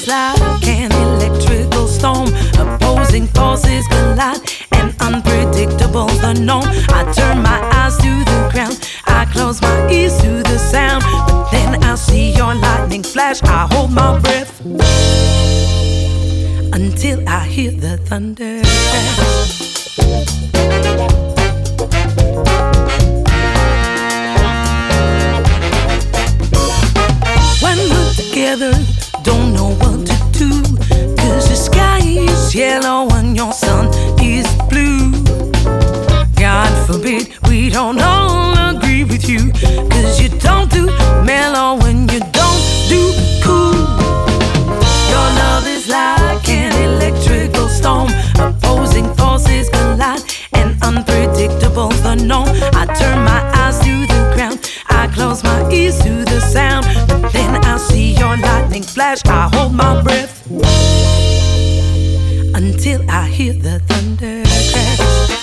is like an electrical storm. Opposing forces collide, and unpredictable the norm. I turn my eyes to the ground, I close my ears to the sound, but then I see your lightning flash. I hold my breath until I hear the thunder crash. When we're together, don't know what to do, 'cause the sky is yellow and your sun is blue. God forbid we don't all agree with you, 'cause you don't do mellow and you don't do cool. Your love is like an electrical storm. Opposing forces collide, and unpredictable's the norm. I turn my eyes to the ground, I close my ears to the sound, but then I see your lightning flash. I hold my breath until I hear the thunder crash.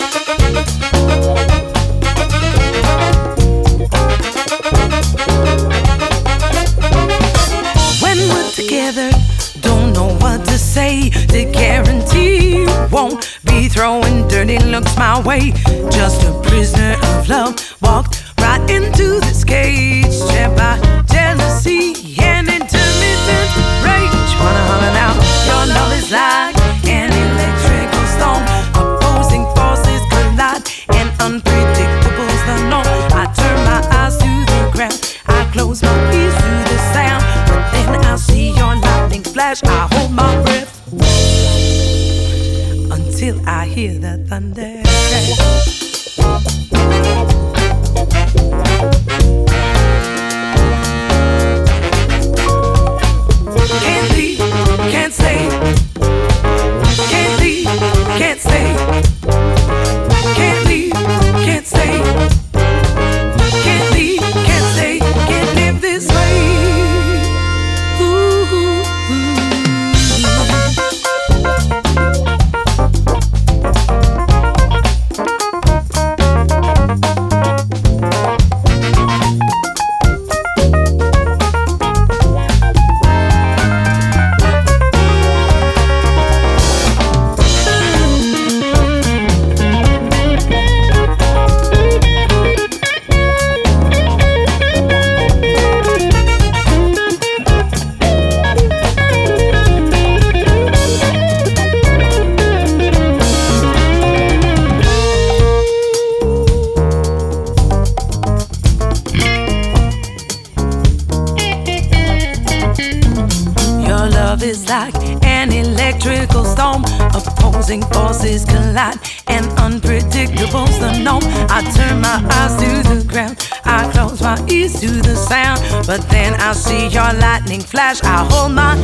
When we're together, don't know what to say to guarantee won't be throwing dirty looks my way. Just a prisoner of love, walked right into this cage, trapped by jealousy and intermittent rage. Wanna holler now? Your love is like an electrical storm. Opposing forces collide, and unpredictable's the norm. I turn my eyes to the ground, I close my ears to the sound, but then I see your lightning flash. I hold my breath until I hear the thunder crash. Can't leave, can't stay. Can't leave, can't stay. Can't leave, can't stay. Can't leave, can't stay. Can't live this way. Ooh, ooh, ooh. Is like an electrical storm. Opposing forces collide, and unpredictable's the norm. I turn my eyes to the ground, I close my ears to the sound, but then I see your lightning flash. I hold my